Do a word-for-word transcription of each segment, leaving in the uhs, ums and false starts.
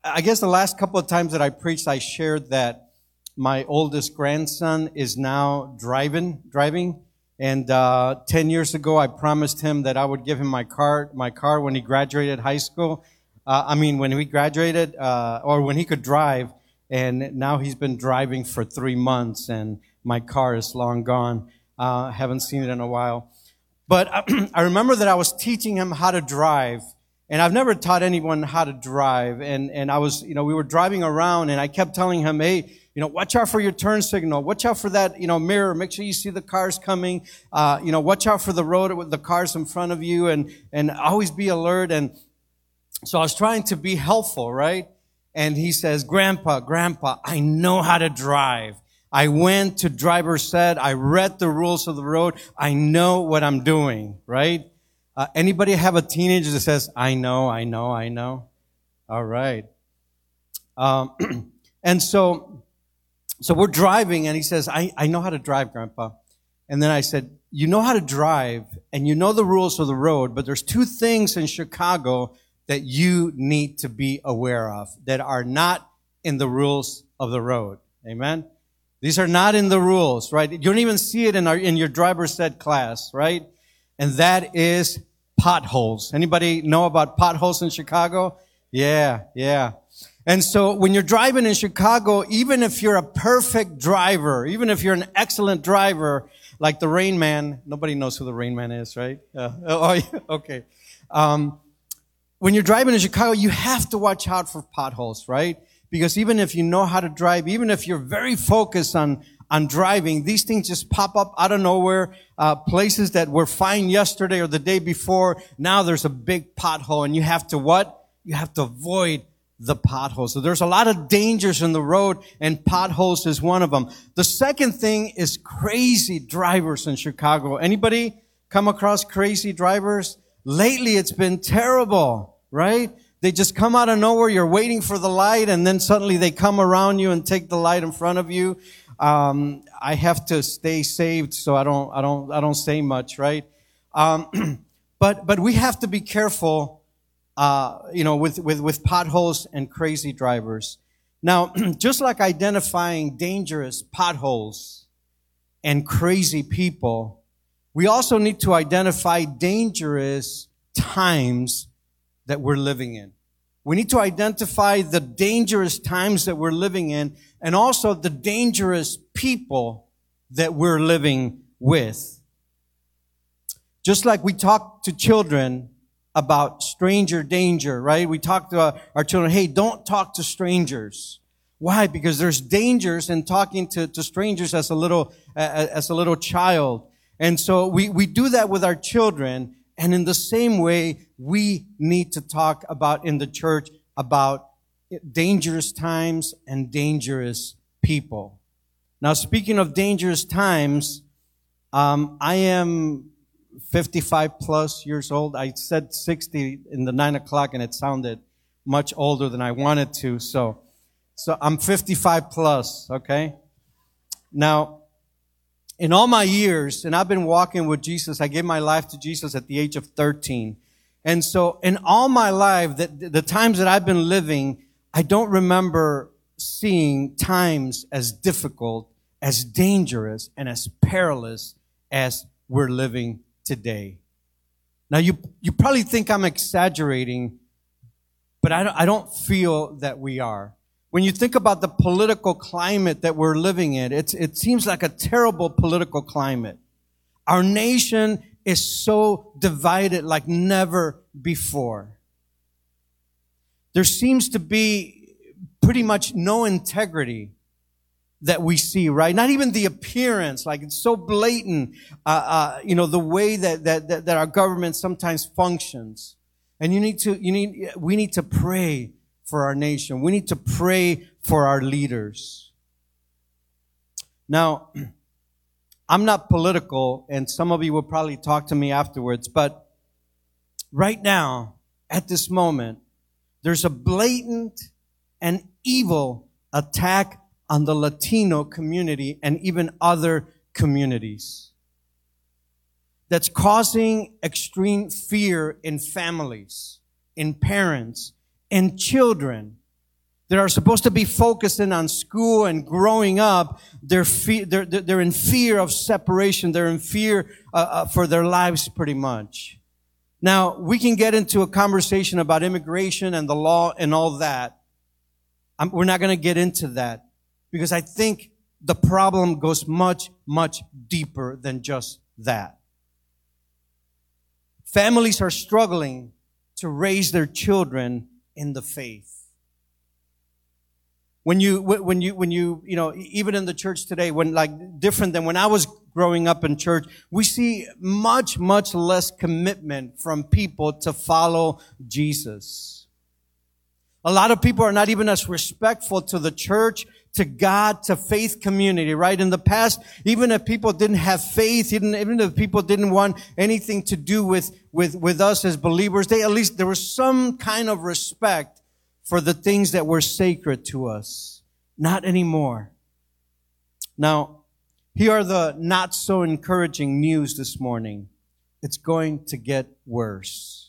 I guess the last couple of times that I preached, I shared that my oldest grandson is now driving, driving. And, uh, ten years ago, I promised him that I would give him my car, my car when he graduated high school. Uh, I mean, when he graduated, uh, or when he could drive. And now he's been driving for three months and my car is long gone. Uh, haven't seen it in a while. But I remember that I was teaching him how to drive. And I've never taught anyone how to drive. And, and I was, you know, we were driving around and I kept telling him, hey, you know, watch out for your turn signal. Watch out for that, you know, mirror. Make sure you see the cars coming. Uh, you know, watch out for the road with the cars in front of you and, and always be alert. And so I was trying to be helpful, right? And he says, Grandpa, Grandpa, I know how to drive. I went to driver's ed. I read the rules of the road. I know what I'm doing, right? Uh, anybody have a teenager that says, I know, I know, I know? All right. Um, and so, so we're driving and he says, I, I know how to drive, Grandpa. And then I said, you know how to drive and you know the rules of the road, but there's two things in Chicago that you need to be aware of that are not in the rules of the road. Amen? These are not in the rules, right? You don't even see it in our, in your driver's ed class, right? And that is potholes. Anybody know about potholes in Chicago? Yeah, yeah. And so when you're driving in Chicago, even if you're a perfect driver, even if you're an excellent driver, like the Rain Man, nobody knows who the Rain Man is, right? Uh, oh, yeah, okay. Um, when you're driving in Chicago, you have to watch out for potholes, right? Because even if you know how to drive, even if you're very focused on on driving, these things just pop up out of nowhere. Uh, places that were fine yesterday or the day before, now there's a big pothole and you have to what? You have to avoid the potholes. So there's a lot of dangers in the road and potholes is one of them. The second thing is crazy drivers in Chicago. Anybody come across crazy drivers? Lately it's been terrible, right? They just come out of nowhere. You're waiting for the light and then suddenly they come around you and take the light in front of you. Um, I have to stay saved, so I don't, I don't, I don't say much, right? Um, but, but we have to be careful, uh, you know, with, with, with potholes and crazy drivers. Now, just like identifying dangerous potholes and crazy people, we also need to identify dangerous times that we're living in. We need to identify the dangerous times that we're living in and also the dangerous people that we're living with. Just like we talk to children about stranger danger, right? We talk to our, our children, hey, don't talk to strangers. Why? Because there's dangers in talking to, to strangers as a little, uh, as a little child. And so we, we do that with our children. And in the same way, we need to talk about in the church about dangerous times and dangerous people. Now, speaking of dangerous times, um, I am fifty-five plus years old. I said sixty in the nine o'clock and it sounded much older than I wanted to. So, so I'm fifty-five plus, okay? Now, in all my years, and I've been walking with Jesus, I gave my life to Jesus at the age of thirteen. And so in all my life, the, the times that I've been living, I don't remember seeing times as difficult, as dangerous, and as perilous as we're living today. Now, you you probably think I'm exaggerating, but I don't, I don't feel that we are. When you think about the political climate that we're living in, it's, it seems like a terrible political climate. Our nation is so divided like never before. There seems to be pretty much no integrity that we see, right? Not even the appearance, like it's so blatant, uh, uh, you know, the way that, that, that, that our government sometimes functions. And you need to, you need, we need to pray for our nation. We need to pray for our leaders. Now, I'm not political, and some of you will probably talk to me afterwards, but right now, at this moment, there's a blatant and evil attack on the Latino community and even other communities that's causing extreme fear in families, in parents, in children, that are supposed to be focusing on school and growing up, they're, fe- they're, they're in fear of separation. They're in fear uh, uh, for their lives pretty much. Now, we can get into a conversation about immigration and the law and all that. I'm, we're not going to get into that because I think the problem goes much, much deeper than just that. Families are struggling to raise their children in the faith. When you, when you, when you, you know, even in the church today, when like different than when I was growing up in church, we see much, much less commitment from people to follow Jesus. A lot of people are not even as respectful to the church, to God, to faith community, right? In the past, even if people didn't have faith, even, even if people didn't want anything to do with, with, with us as believers, they at least, there was some kind of respect for the things that were sacred to us. Not anymore. Now, here are the not so encouraging news this morning. It's going to get worse.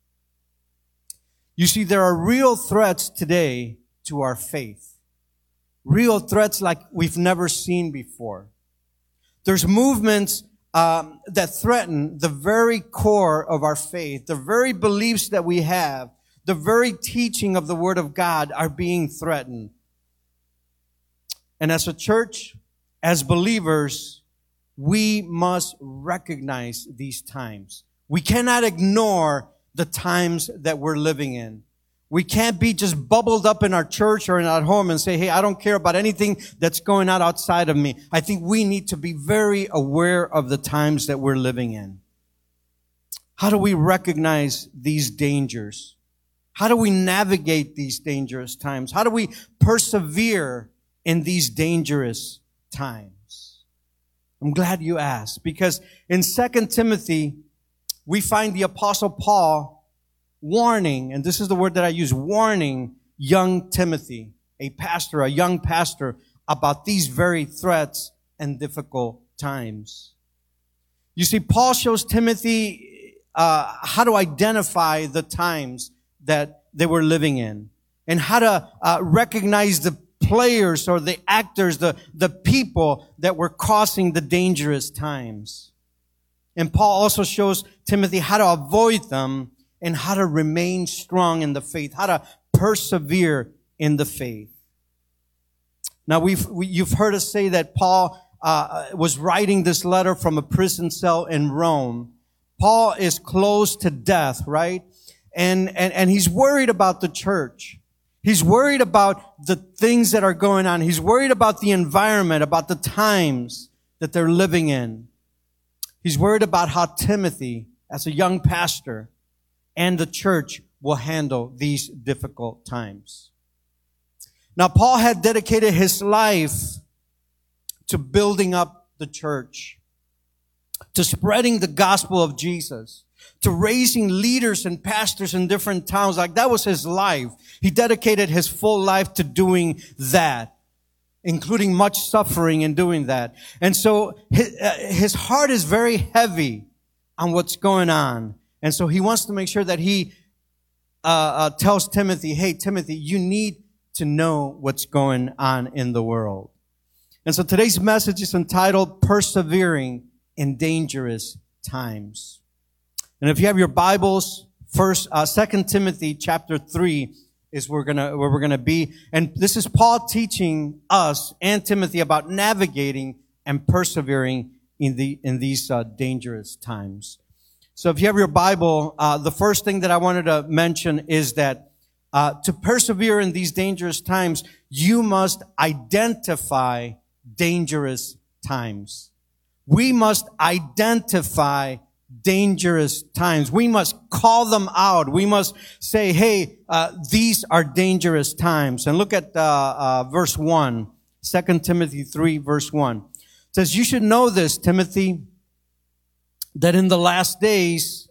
You see, there are real threats today to our faith. Real threats like we've never seen before. There's movements um, that threaten the very core of our faith, the very beliefs that we have. The very teaching of the Word of God are being threatened. And as a church, as believers, we must recognize these times. We cannot ignore the times that we're living in. We can't be just bubbled up in our church or in our home and say, hey, I don't care about anything that's going on outside of me. I think we need to be very aware of the times that we're living in. How do we recognize these dangers? How do we navigate these dangerous times? How do we persevere in these dangerous times? I'm glad you asked, because in Second Timothy, we find the Apostle Paul warning, and this is the word that I use, warning young Timothy, a pastor, a young pastor, about these very threats and difficult times. You see, Paul shows Timothy uh, how to identify the times that they were living in, and how to uh, recognize the players or the actors, the, the people that were causing the dangerous times. And Paul also shows Timothy how to avoid them and how to remain strong in the faith, how to persevere in the faith. Now, we've, we, you've heard us say that Paul uh, was writing this letter from a prison cell in Rome. Paul is close to death, right? And, and, and he's worried about the church. He's worried about the things that are going on. He's worried about the environment, about the times that they're living in. He's worried about how Timothy, as a young pastor, and the church will handle these difficult times. Now, Paul had dedicated his life to building up the church, to spreading the gospel of Jesus, to raising leaders and pastors in different towns. Like, that was his life. He dedicated his full life to doing that, including much suffering in doing that. And so his, uh, his heart is very heavy on what's going on. And so he wants to make sure that he uh, uh tells Timothy, hey, Timothy, you need to know what's going on in the world. And so today's message is entitled Persevering in Dangerous Times. And if you have your Bibles, first, uh, Second Timothy chapter three is where we're gonna, where we're gonna be. And this is Paul teaching us and Timothy about navigating and persevering in the, in these, uh, dangerous times. So if you have your Bible, uh, the first thing that I wanted to mention is that, uh, to persevere in these dangerous times, you must identify dangerous times. We must identify dangerous times. We must call them out. We must say, hey, uh, these are dangerous times. And look at uh, uh, verse one, Second Timothy three, verse one. It says, you should know this, Timothy, that in the last days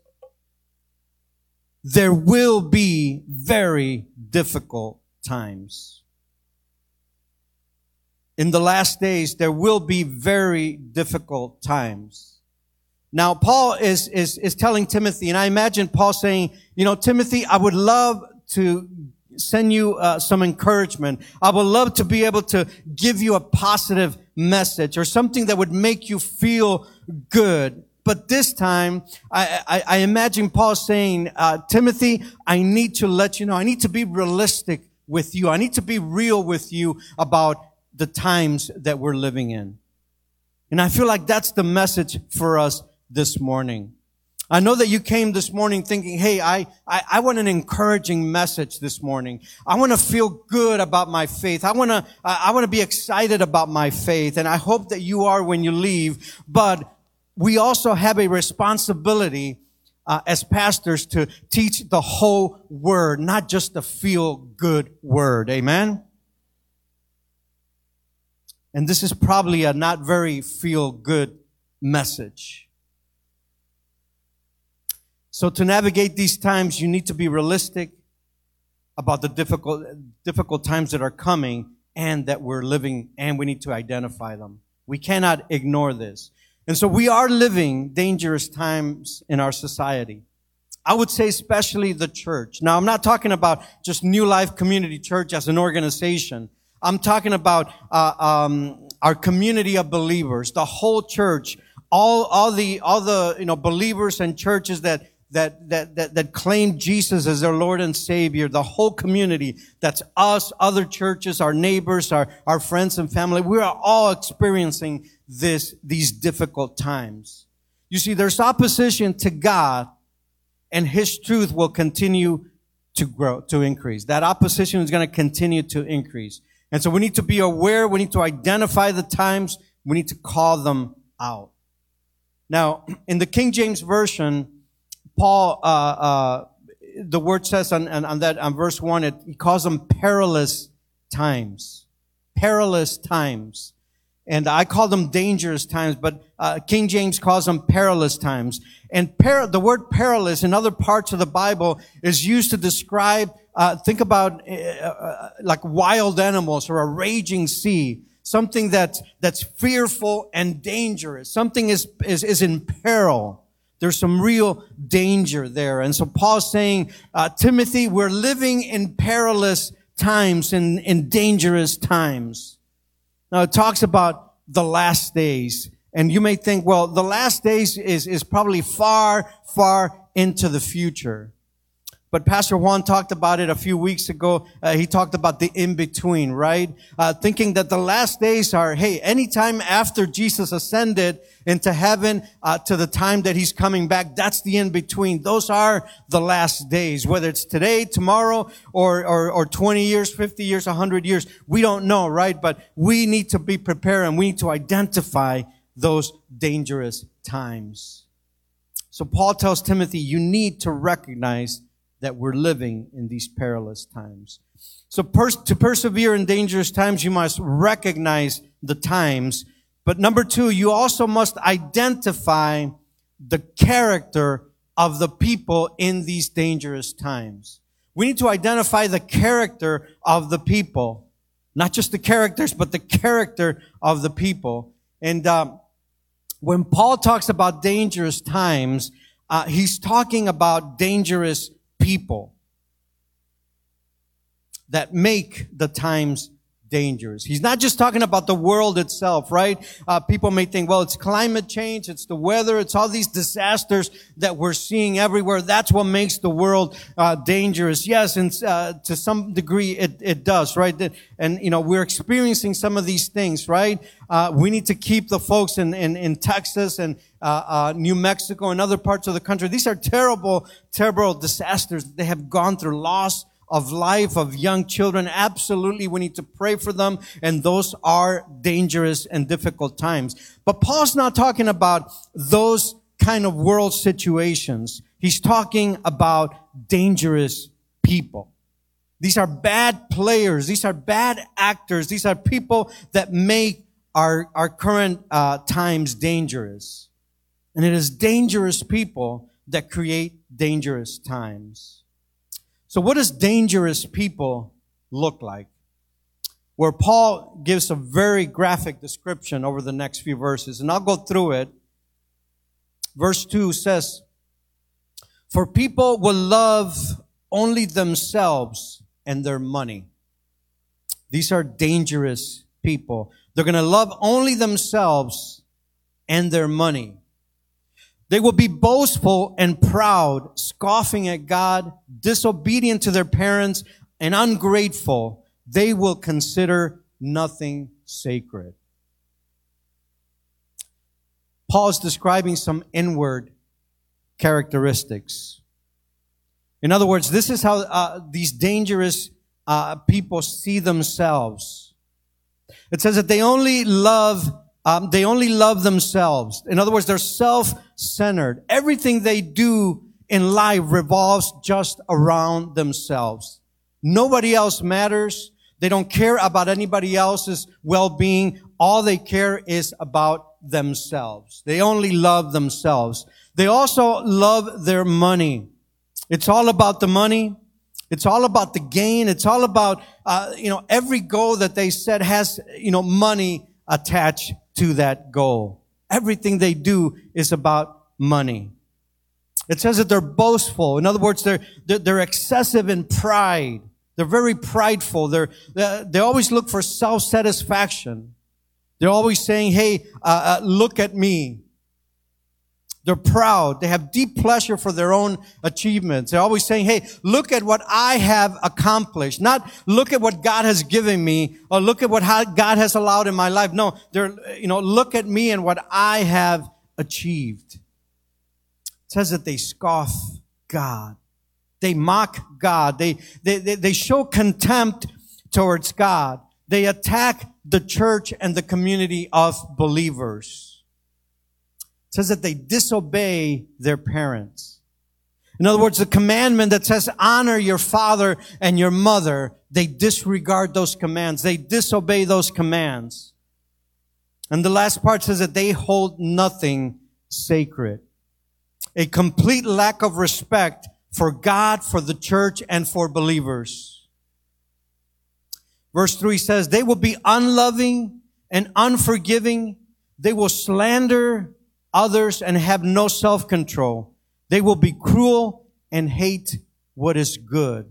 there will be very difficult times. In the last days there will be very difficult times. Now, Paul is, is, is telling Timothy, and I imagine Paul saying, you know, Timothy, I would love to send you uh, some encouragement. I would love to be able to give you a positive message or something that would make you feel good. But this time, I, I, I imagine Paul saying, uh, Timothy, I need to let you know, I need to be realistic with you. I need to be real with you about the times that we're living in. And I feel like that's the message for us this morning. I know that you came this morning thinking, hey, I, I, I want an encouraging message this morning. I want to feel good about my faith. I want to, I want to be excited about my faith. And I hope that you are when you leave. But we also have a responsibility uh, as pastors to teach the whole word, not just the feel good word. Amen? And this is probably a not very feel good message. So to navigate these times, you need to be realistic about the difficult, difficult times that are coming and that we're living, and we need to identify them. We cannot ignore this. And so we are living dangerous times in our society. I would say especially the church. Now, I'm not talking about just New Life Community Church as an organization. I'm talking about uh, um, our community of believers, the whole church, all all the all the you know believers and churches that that that that, that claim Jesus as their Lord and Savior. The whole community. That's us, other churches, our neighbors, our our friends and family. We are all experiencing this these difficult times. You see, there's opposition to God, and His truth will continue to grow, to increase. That opposition is going to continue to increase. And so we need to be aware. We need to identify the times. We need to call them out. Now, in the King James Version, Paul, uh, uh, the word says on, on, on that, on verse one, it, he calls them perilous times. Perilous times. And I call them dangerous times, but uh, King James calls them perilous times. And per- the word perilous in other parts of the Bible is used to describe, uh, think about uh, uh, like wild animals or a raging sea. Something that's, that's fearful and dangerous. Something is, is, is in peril. There's some real danger there. And so Paul's saying, uh, Timothy, we're living in perilous times, in, in dangerous times. Now, it talks about the last days. And you may think, well, the last days is, is probably far, far into the future. But Pastor Juan talked about it a few weeks ago. Uh, he talked about the in-between, right? Uh, thinking that the last days are, hey, anytime after Jesus ascended into heaven, uh, to the time that He's coming back, that's the in-between. Those are the last days. Whether it's today, tomorrow, or, or, or twenty years, fifty years, one hundred years, we don't know, right? But we need to be prepared, and we need to identify those dangerous times. So Paul tells Timothy, you need to recognize that we're living in these perilous times. So pers- to persevere in dangerous times, you must recognize the times. But number two, you also must identify the character of the people in these dangerous times. We need to identify the character of the people. Not just the characters, but the character of the people. And um, when Paul talks about dangerous times, uh, he's talking about dangerous people that make the times dangerous. He's not just talking about the world itself, right? Uh, people may think, well, it's climate change, it's the weather, it's all these disasters that we're seeing everywhere. That's what makes the world uh, dangerous. Yes, and uh, to some degree it, it does, right? And, you know, we're experiencing some of these things, right? Uh, we need to keep the folks in, in, in Texas and uh, uh, New Mexico and other parts of the country. These are terrible, terrible disasters they have gone through, loss of life of young children. Absolutely, we need to pray for them, and those are dangerous and difficult times. But Paul's not talking about those kind of world situations. He's talking about dangerous people. These are bad players. These are bad actors. These are people that make our, our current uh, times dangerous. And it is dangerous people that create dangerous times. So what does dangerous people look like? Where Paul gives a very graphic description over the next few verses, and I'll go through it. Verse two says, "For people will love only themselves and their money. These are dangerous people. They're going to love only themselves and their money. They will be boastful and proud, scoffing at God, disobedient to their parents, and ungrateful. They will consider nothing sacred. Paul's describing some inward characteristics. In other words, this is how uh, these dangerous uh, people see themselves. It says that they only love, um, they only love themselves. In other words, they're self-centered. Everything they do in life revolves just around themselves. Nobody else matters. They don't care about anybody else's well-being. All they care is about themselves. They only love themselves. They also love their money. It's all about the money. It's all about the gain. It's all about, uh, you know, every goal that they set has, you know, money attached to that goal. Everything they do is about money. It says that they're boastful. In other words, they're, they're, they're excessive in pride. They're very prideful. They're, they're they always look for self-satisfaction. They're always saying, hey, uh, uh, look at me. They're proud. They have deep pleasure for their own achievements. They're always saying, hey, look at what I have accomplished. Not look at what God has given me or look at what God has allowed in my life. No, they're, you know, look at me and what I have achieved. It says that they scoff God. They mock God. They, they, they, they show contempt towards God. They attack the church and the community of believers. It says that they disobey their parents. In other words, the commandment that says honor your father and your mother, they disregard those commands. They disobey those commands. And the last part says that they hold nothing sacred. A complete lack of respect for God, for the church, and for believers. Verse three says, they will be unloving and unforgiving. They will slander others and have no self-control. They will be cruel and hate what is good.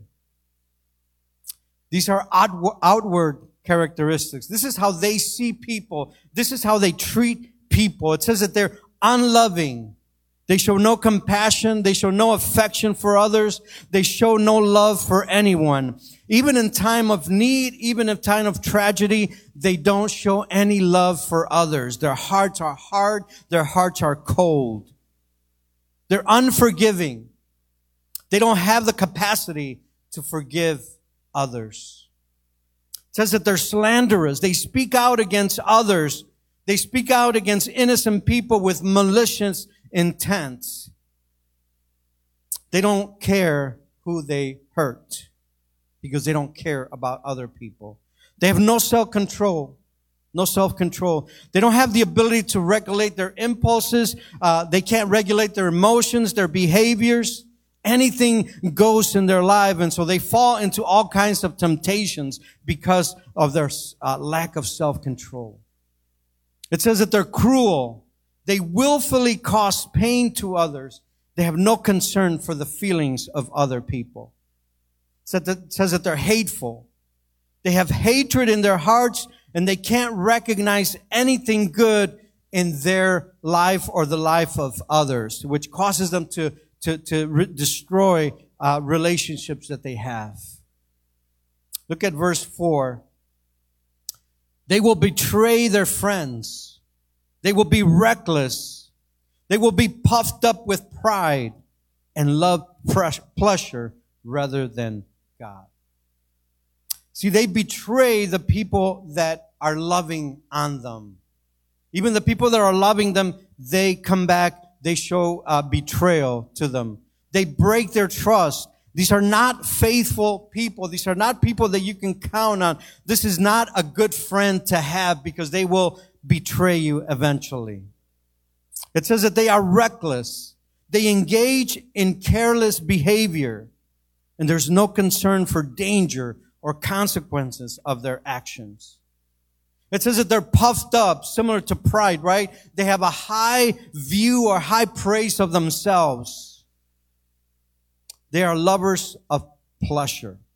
These are outward characteristics. This is how they see people. This is how they treat people. It says that they're unloving. They show no compassion. They show no affection for others. They show no love for anyone. Even in time of need, even in time of tragedy, they don't show any love for others. Their hearts are hard. Their hearts are cold. They're unforgiving. They don't have the capacity to forgive others. It says that they're slanderers. They speak out against others. They speak out against innocent people with malicious intent. They don't care who they hurt because they don't care about other people. They have no self-control. No self-control. They don't have the ability to regulate their impulses. Uh, they can't regulate their emotions, their behaviors. Anything goes in their life, and so they fall into all kinds of temptations because of their uh, lack of self-control. It says that they're cruel. They willfully cause pain to others. They have no concern for the feelings of other people. It says that they're hateful. They have hatred in their hearts, and they can't recognize anything good in their life or the life of others, which causes them to, to, to re- destroy uh, relationships that they have. Look at verse four. They will betray their friends. They will be reckless. They will be puffed up with pride and love pleasure rather than God. See, they betray the people that are loving on them. Even the people that are loving them, they come back, they show uh, betrayal to them. They break their trust. These are not faithful people. These are not people that you can count on. This is not a good friend to have because they will betray you eventually. It says that they are reckless. They engage in careless behavior, and there's no concern for danger or consequences of their actions. It says that they're puffed up, similar to pride, right? They have a high view or high praise of themselves. They are lovers of pleasure.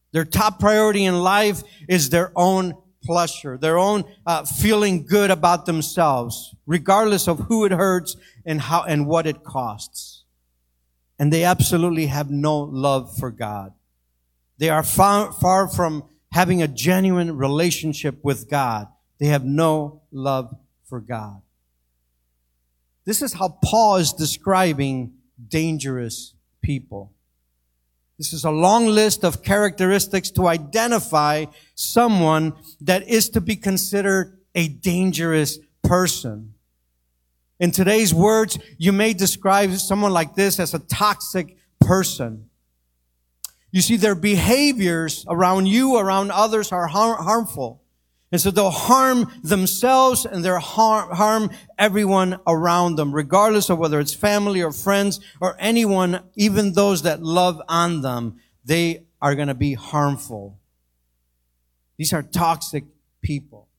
Their top priority in life is their own pleasure, their own uh, feeling good about themselves, regardless of who it hurts and how and what it costs. And they absolutely have no love for God. They are far, far from having a genuine relationship with God. They have no love for God. This is how Paul is describing dangerous people. This is a long list of characteristics to identify someone that is to be considered a dangerous person. In today's words, you may describe someone like this as a toxic person. You see, their behaviors around you, around others are har- harmful. And so they'll harm themselves and they'll harm, harm everyone around them, regardless of whether it's family or friends or anyone, even those that love on them. They are going to be harmful. These are toxic people.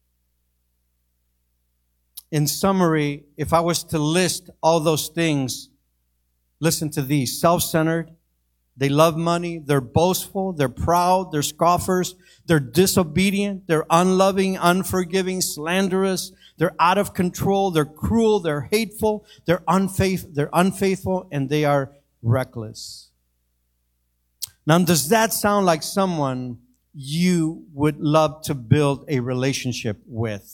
In summary, if I was to list all those things, listen to these. Self-centered. They love money. They're boastful. They're proud. They're scoffers. They're disobedient. They're unloving, unforgiving, slanderous. They're out of control. They're cruel. They're hateful. They're unfaithful. They're unfaithful, and they are reckless. Now, does that sound like someone you would love to build a relationship with?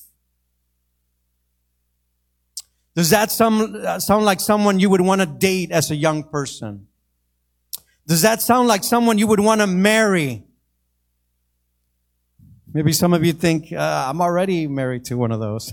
Does that some, sound like someone you would want to date as a young person? Does that sound like someone you would want to marry? Maybe some of you think, uh, I'm already married to one of those.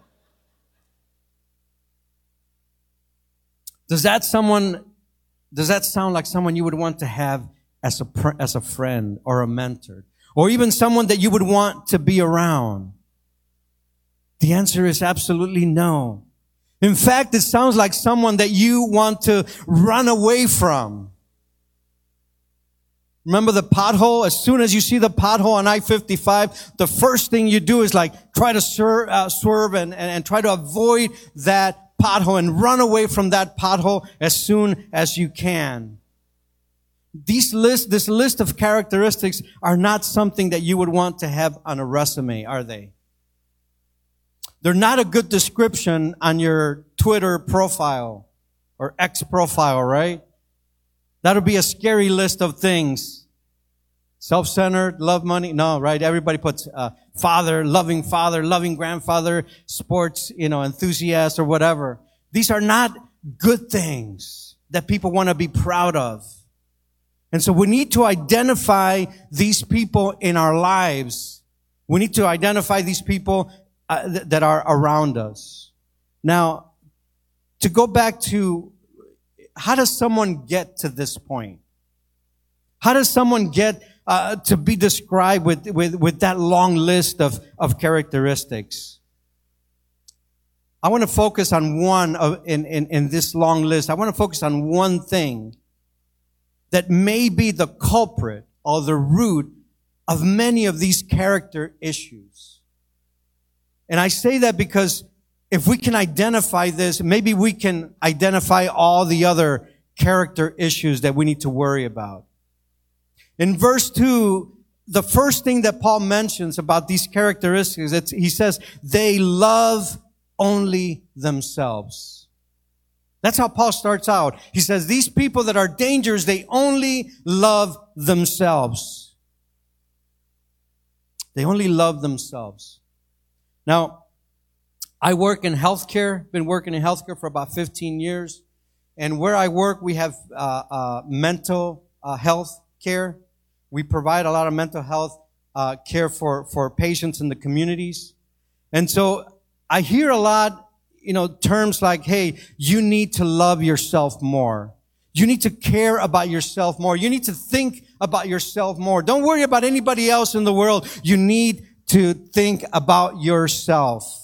Does that someone, does that sound like someone you would want to have as a, as a friend or a mentor? Or even someone that you would want to be around? The answer is absolutely no. In fact, it sounds like someone that you want to run away from. Remember the pothole? As soon as you see the pothole on I fifty-five, the first thing you do is like try to swerve, uh, swerve and, and, and try to avoid that pothole and run away from that pothole as soon as you can. These list, this list of characteristics are not something that you would want to have on a resume, are they? They're not a good description on your Twitter profile or X profile, right? That'll be a scary list of things. Self-centered, love money. No, right? Everybody puts uh, father, loving father, loving grandfather, sports, you know, enthusiast or whatever. These are not good things that people want to be proud of. And so we need to identify these people in our lives. We need to identify these people uh, th- that are around us. Now, to go back to how does someone get to this point? How does someone get uh, to be described with, with, with that long list of, of characteristics? I want to focus on one of, in, in, in this long list. I want to focus on one thing that may be the culprit or the root of many of these character issues. And I say that because if we can identify this, maybe we can identify all the other character issues that we need to worry about. In verse two, the first thing that Paul mentions about these characteristics, it's, he says, they love only themselves. That's how Paul starts out. He says, these people that are dangerous, they only love themselves. They only love themselves. Now, I work in healthcare, been working in healthcare for about fifteen years. And where I work, we have uh, uh, mental uh, health care. We provide a lot of mental health uh, care for, for patients in the communities. And so I hear a lot, you know, terms like, hey, you need to love yourself more. You need to care about yourself more. You need to think about yourself more. Don't worry about anybody else in the world. You need to think about yourself.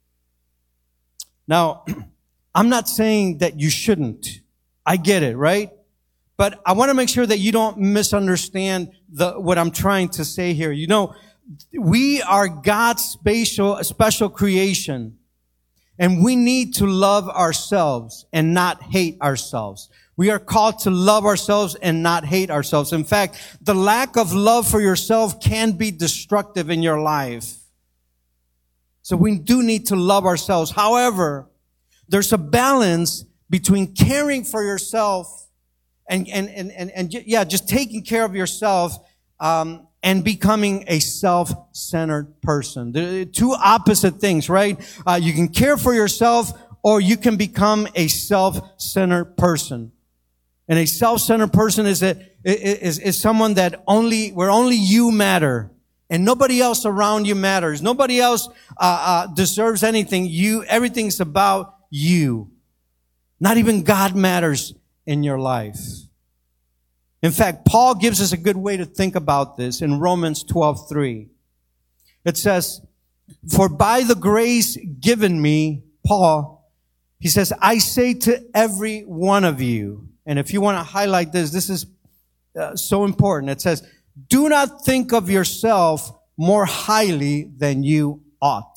Now, I'm not saying that you shouldn't. I get it, right? But I want to make sure that you don't misunderstand the, what I'm trying to say here. You know, we are God's special, special creation, and we need to love ourselves and not hate ourselves. We are called to love ourselves and not hate ourselves. In fact, the lack of love for yourself can be destructive in your life. So we do need to love ourselves. However, there's a balance between caring for yourself and, and, and, and, and yeah, just taking care of yourself, um, and becoming a self-centered person. They're two opposite things, right? Uh, you can care for yourself or you can become a self-centered person. And a self-centered person is a, is, is someone that only, where only you matter. And nobody else around you matters. Nobody else uh, uh, deserves anything. You, everything's about you. Not even God matters in your life. In fact, Paul gives us a good way to think about this in Romans twelve three. It says, "For by the grace given me," Paul, he says, "I say to every one of you," and if you want to highlight this, this is uh, so important. It says, "Do not think of yourself more highly than you ought."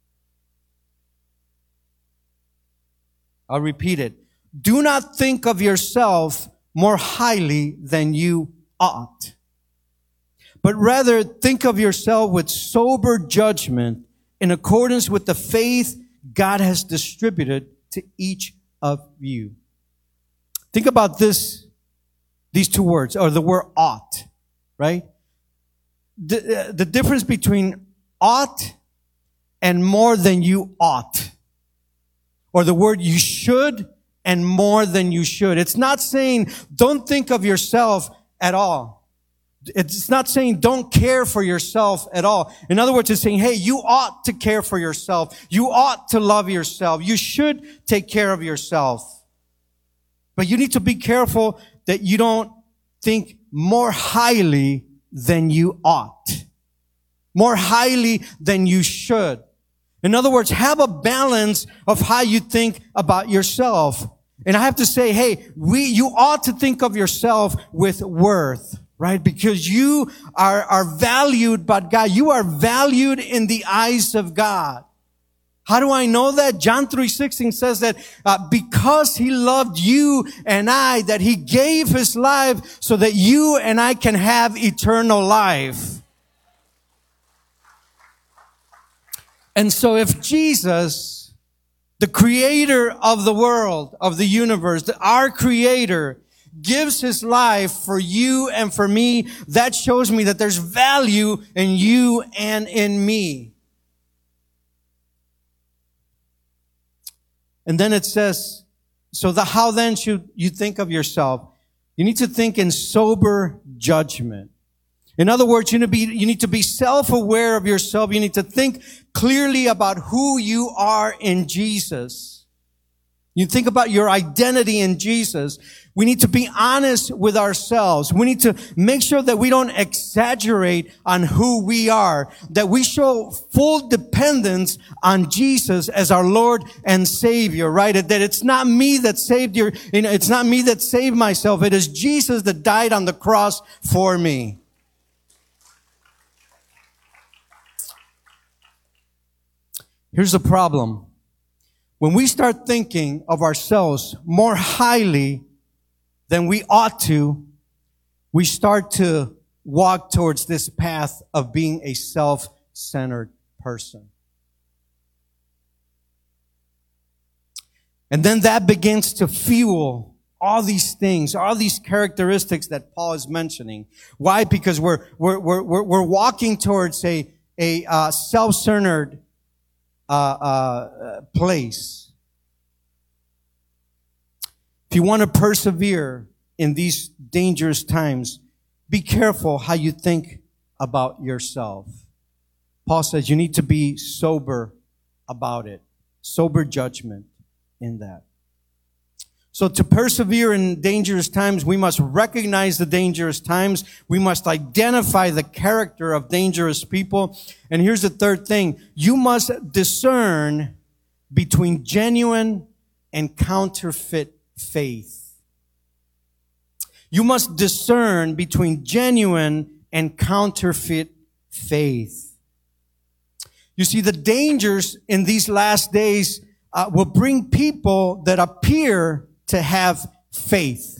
I'll repeat it. Do not think of yourself more highly than you ought, but rather think of yourself with sober judgment in accordance with the faith God has distributed to each of you. Think about this, these two words, or the word ought, right? The, uh, the difference between ought and more than you ought, or the word you should and more than you should. It's not saying don't think of yourself at all. It's not saying don't care for yourself at all. In other words, it's saying, hey, you ought to care for yourself. You ought to love yourself. You should take care of yourself. But you need to be careful that you don't think more highly than you ought. More highly than you should. In other words, have a balance of how you think about yourself. And I have to say, hey, we, you ought to think of yourself with worth, right? Because you are, are valued by God. You are valued in the eyes of God. How do I know that? John three sixteen says that uh, because He loved you and I, that He gave His life so that you and I can have eternal life. And so if Jesus, the creator of the world, of the universe, our creator, gives His life for you and for me, that shows me that there's value in you and in me. And then it says, so the, how then should you think of yourself? You need to think in sober judgment. In other words, you need to be, you need to be self-aware of yourself. You need to think clearly about who you are in Jesus. You think about your identity in Jesus. We need to be honest with ourselves. We need to make sure that we don't exaggerate on who we are, that we show full dependence on Jesus as our Lord and Savior, right? That it's not me that saved your, you know, it's not me that saved myself. It is Jesus that died on the cross for me. Here's the problem. When we start thinking of ourselves more highly than we ought to, we start to walk towards this path of being a self-centered person. And then that begins to fuel all these things, all these characteristics that Paul is mentioning. Why? Because we're we're we're we're walking towards a a uh, self-centered Uh, uh, place. If you want to persevere in these dangerous times, be careful how you think about yourself. Paul says you need to be sober about it. Sober judgment in that. So to persevere in dangerous times, we must recognize the dangerous times. We must identify the character of dangerous people. And here's the third thing. You must discern between genuine and counterfeit faith. You must discern between genuine and counterfeit faith. You see, the dangers in these last days uh, will bring people that appear to have faith.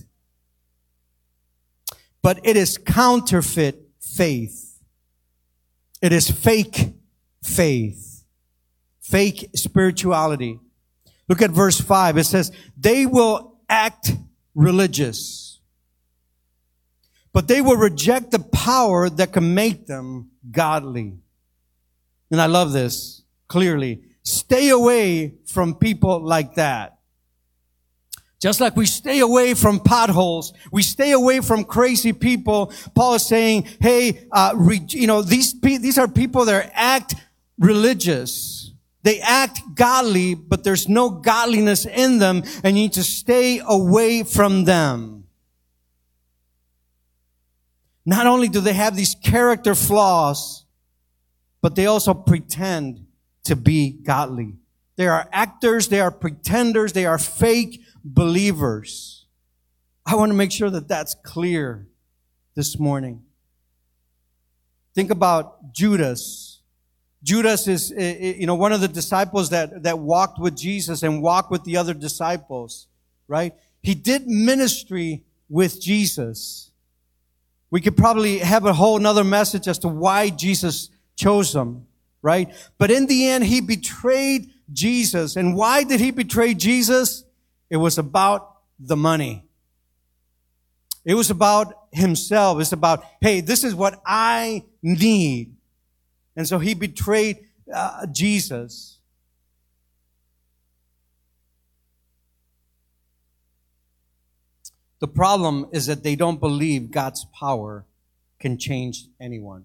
But it is counterfeit faith. It is fake faith. Fake spirituality. Look at verse five. It says, they will act religious, but they will reject the power that can make them godly. And I love this clearly. Stay away from people like that. Just like we stay away from potholes, we stay away from crazy people. Paul is saying, hey, uh, re, you know, these, these are people that act religious. They act godly, but there's no godliness in them, and you need to stay away from them. Not only do they have these character flaws, but they also pretend to be godly. They are actors, they are pretenders, they are fake believers. I want to make sure that that's clear this morning. Think about Judas. Judas is, you know, one of the disciples that, that walked with Jesus and walked with the other disciples, right? He did ministry with Jesus. We could probably have a whole nother message as to why Jesus chose him, right? But in the end, he betrayed Jesus. And why did he betray Jesus? It was about the money. It was about himself. It's about, hey, this is what I need. And so he betrayed uh, Jesus. The problem is that they don't believe God's power can change anyone.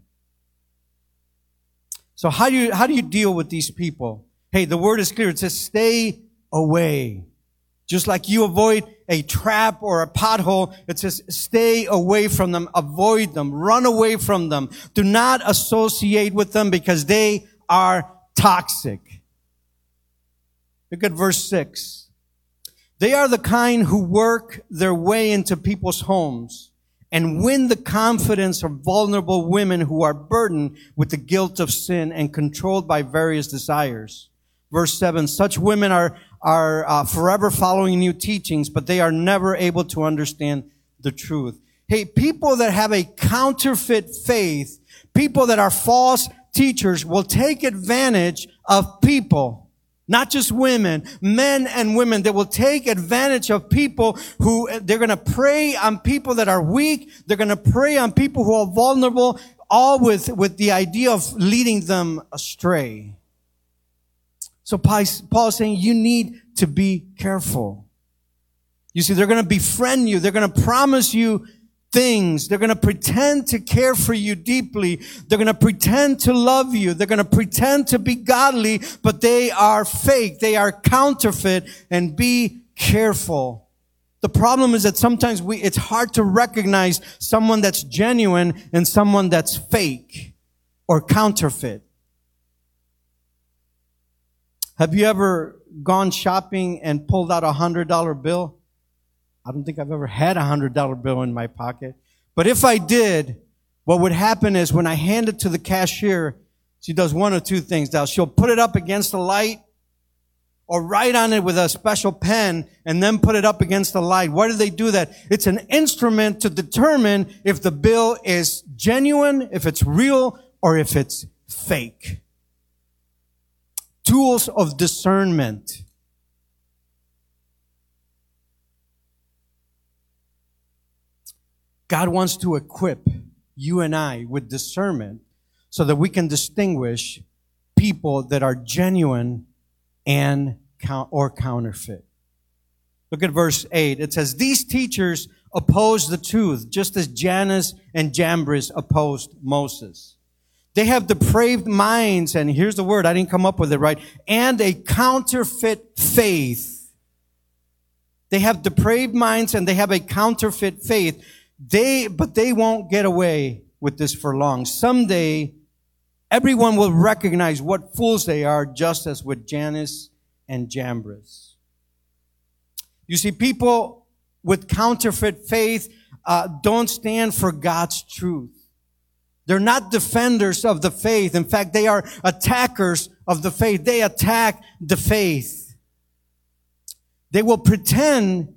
So how do you, how do you deal with these people? Hey, the word is clear. It says stay away. Just like you avoid a trap or a pothole, it says stay away from them, avoid them, run away from them. Do not associate with them because they are toxic. Look at verse six. They are the kind who work their way into people's homes and win the confidence of vulnerable women who are burdened with the guilt of sin and controlled by various desires. Verse seven, such women are are uh, forever following new teachings, but they are never able to understand the truth. Hey, people that have a counterfeit faith, people that are false teachers will take advantage of people, not just women, men and women. They will take advantage of people who, they're going to prey on people that are weak. They're going to prey on people who are vulnerable, all with, with the idea of leading them astray. So Paul is saying you need to be careful. You see, they're going to befriend you. They're going to promise you things. They're going to pretend to care for you deeply. They're going to pretend to love you. They're going to pretend to be godly, but they are fake. They are counterfeit, and be careful. The problem is that sometimes we, it's hard to recognize someone that's genuine and someone that's fake or counterfeit. Have you ever gone shopping and pulled out a hundred dollar bill? I don't think I've ever had a hundred dollar bill in my pocket. But if I did, what would happen is when I hand it to the cashier, she does one or two things. Now, she'll put it up against the light or write on it with a special pen and then put it up against the light. Why do they do that? It's an instrument to determine if the bill is genuine, if it's real, or if it's fake. Tools of discernment. God wants to equip you and I with discernment so that we can distinguish people that are genuine and or counterfeit. Look at verse eight. It says, these teachers oppose the truth, just as Jannes and Jambres opposed Moses. They have depraved minds, and here's the word, I didn't come up with it right, and a counterfeit faith. They have depraved minds and they have a counterfeit faith. They, but they won't get away with this for long. Someday, everyone will recognize what fools they are, just as with Jannes and Jambres. You see, people with counterfeit faith uh, don't stand for God's truth. They're not defenders of the faith. In fact, they are attackers of the faith. They attack the faith. They will pretend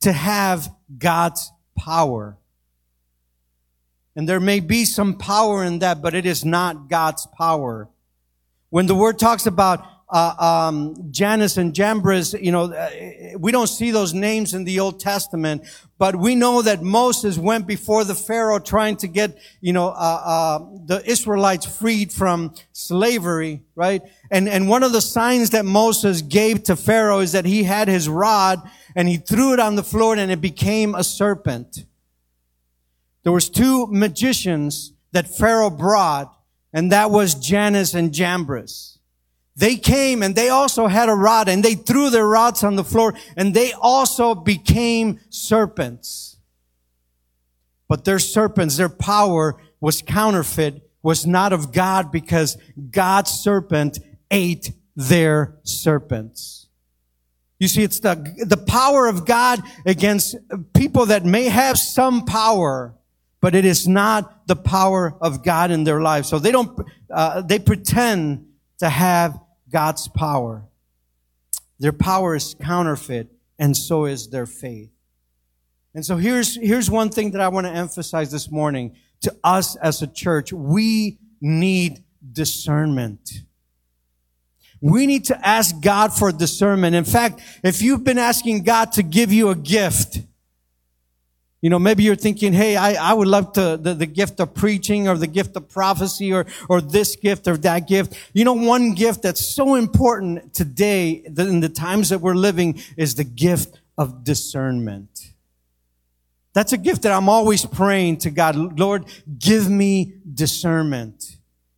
to have God's power. And there may be some power in that, but it is not God's power. When the word talks about uh, um, Jannes and Jambres, you know, uh, we don't see those names in the Old Testament, but we know that Moses went before the Pharaoh trying to get, you know, uh, uh, the Israelites freed from slavery, right? And, and one of the signs that Moses gave to Pharaoh is that he had his rod and he threw it on the floor and it became a serpent. There was two magicians that Pharaoh brought, and that was Jannes and Jambres. They came and they also had a rod and they threw their rods on the floor and they also became serpents. But their serpents, their power was counterfeit, was not of God, because God's serpent ate their serpents. You see, it's the, the power of God against people that may have some power, but it is not the power of God in their lives. So they don't, uh, they pretend to have God's power. Their power is counterfeit, and so is their faith. And so here's, here's one thing that I want to emphasize this morning to us as a church. We need discernment. We need to ask God for discernment. In fact, if you've been asking God to give you a gift, you know, maybe you're thinking, hey, I, I would love to, the, the gift of preaching or the gift of prophecy or, or this gift or that gift. You know, one gift that's so important today in the times that we're living is the gift of discernment. That's a gift that I'm always praying to God. Lord, give me discernment.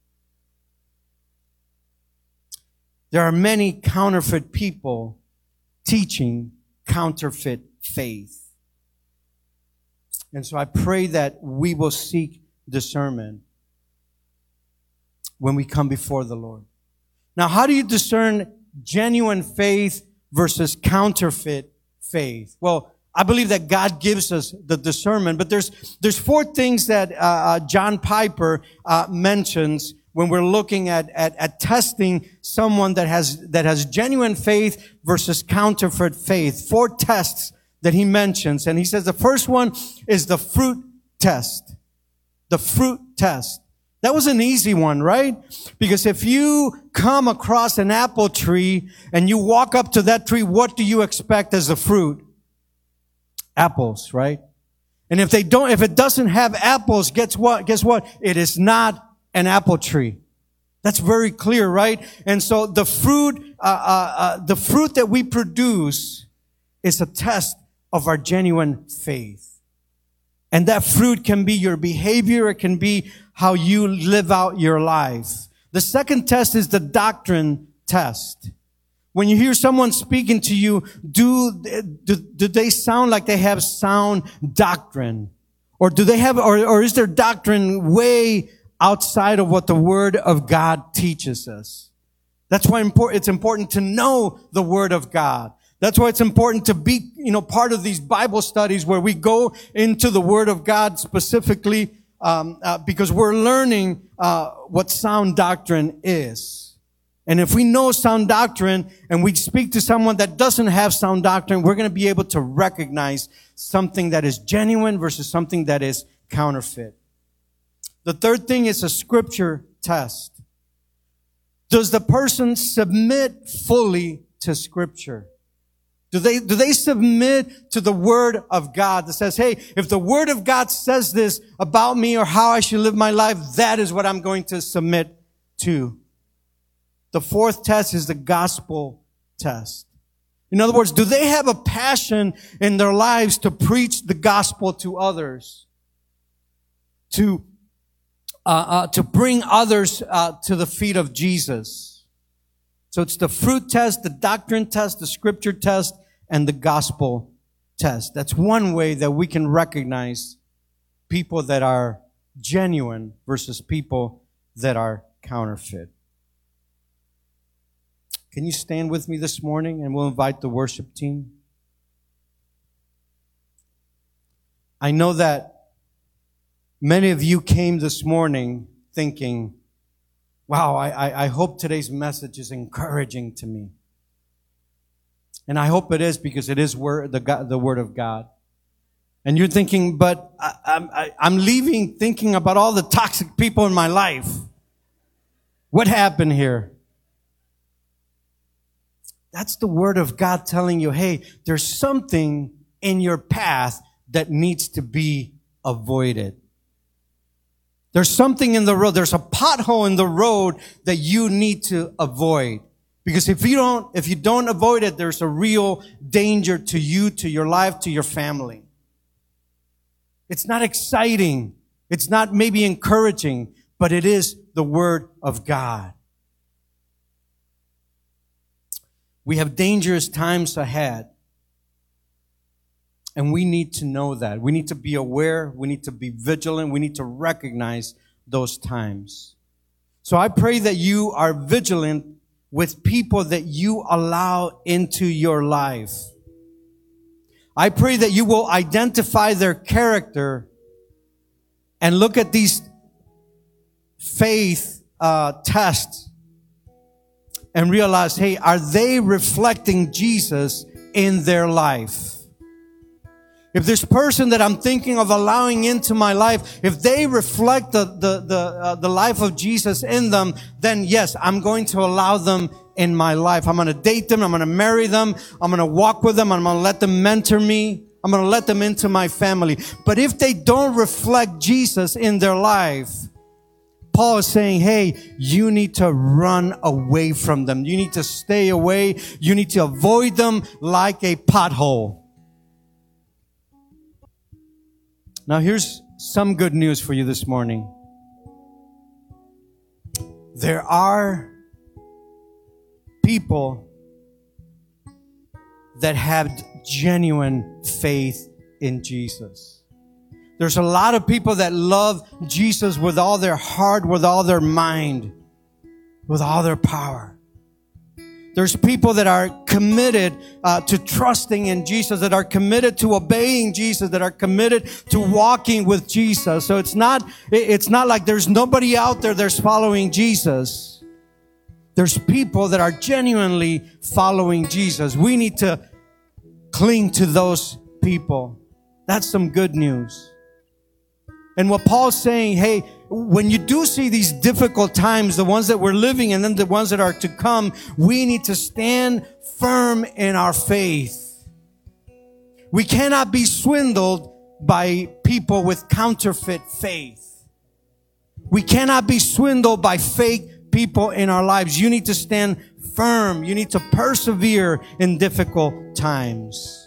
There are many counterfeit people teaching counterfeit faith. And so I pray that we will seek discernment when we come before the Lord. Now, how do you discern genuine faith versus counterfeit faith? Well, I believe that God gives us the discernment, but there's there's four things that uh, John Piper uh, mentions when we're looking at, at at testing someone that has that has genuine faith versus counterfeit faith. Four tests that he mentions. And he says the first one is the fruit test. The fruit test. That was an easy one, right? Because if you come across an apple tree and you walk up to that tree, what do you expect as the fruit? Apples, right? And if they don't, if it doesn't have apples, guess what? Guess what? It is not an apple tree. That's very clear, right? And so the fruit, uh, uh, uh, the fruit that we produce is a test of our genuine faith. And that fruit can be your behavior. It can be how you live out your life. The second test is the doctrine test. When you hear someone speaking to you, do, do, do they sound like they have sound doctrine? Or do they have, or, or is their doctrine way outside of what the Word of God teaches us? That's why it's important to know the Word of God. That's why it's important to be, you know, part of these Bible studies where we go into the Word of God specifically, um, uh, because we're learning uh, what sound doctrine is. And if we know sound doctrine and we speak to someone that doesn't have sound doctrine, we're going to be able to recognize something that is genuine versus something that is counterfeit. The third thing is a scripture test. Does the person submit fully to Scripture? Do they, do they submit to the Word of God that says, hey, if the Word of God says this about me or how I should live my life, that is what I'm going to submit to. The fourth test is the gospel test. In other words, do they have a passion in their lives to preach the gospel to others? To, uh, uh, to bring others uh, to the feet of Jesus. So it's the fruit test, the doctrine test, the scripture test, and the gospel test. That's one way that we can recognize people that are genuine versus people that are counterfeit. Can you stand with me this morning and we'll invite the worship team? I know that many of you came this morning thinking, wow, I, I, I hope today's message is encouraging to me. And I hope it is, because it is word, the, God, the Word of God. And you're thinking, but I, I, I'm leaving thinking about all the toxic people in my life. What happened here? That's the Word of God telling you, hey, there's something in your path that needs to be avoided. There's something in the road. There's a pothole in the road that you need to avoid. Because if you don't, if you don't avoid it, there's a real danger to you, to your life, to your family. It's not exciting. It's not maybe encouraging, but it is the Word of God. We have dangerous times ahead. And we need to know that. We need to be aware. We need to be vigilant. We need to recognize those times. So I pray that you are vigilant with people that you allow into your life. I pray that you will identify their character and look at these faith uh, tests and realize, hey, are they reflecting Jesus in their life? If this person that I'm thinking of allowing into my life, if they reflect the the the, uh, the life of Jesus in them, then yes, I'm going to allow them in my life. I'm going to date them. I'm going to marry them. I'm going to walk with them. I'm going to let them mentor me. I'm going to let them into my family. But if they don't reflect Jesus in their life, Paul is saying, hey, you need to run away from them. You need to stay away. You need to avoid them like a pothole. Now here's some good news for you this morning. There are people that have genuine faith in Jesus. There's a lot of people that love Jesus with all their heart, with all their mind, with all their power. There's people that are committed uh, to trusting in Jesus, that are committed to obeying Jesus, that are committed to walking with Jesus. So it's not, it's not like there's nobody out there that's following Jesus. There's people that are genuinely following Jesus. We need to cling to those people. That's some good news. And what Paul's saying, hey, when you do see these difficult times, the ones that we're living and then the ones that are to come, we need to stand firm in our faith. We cannot be swindled by people with counterfeit faith. We cannot be swindled by fake people in our lives. You need to stand firm. You need to persevere in difficult times.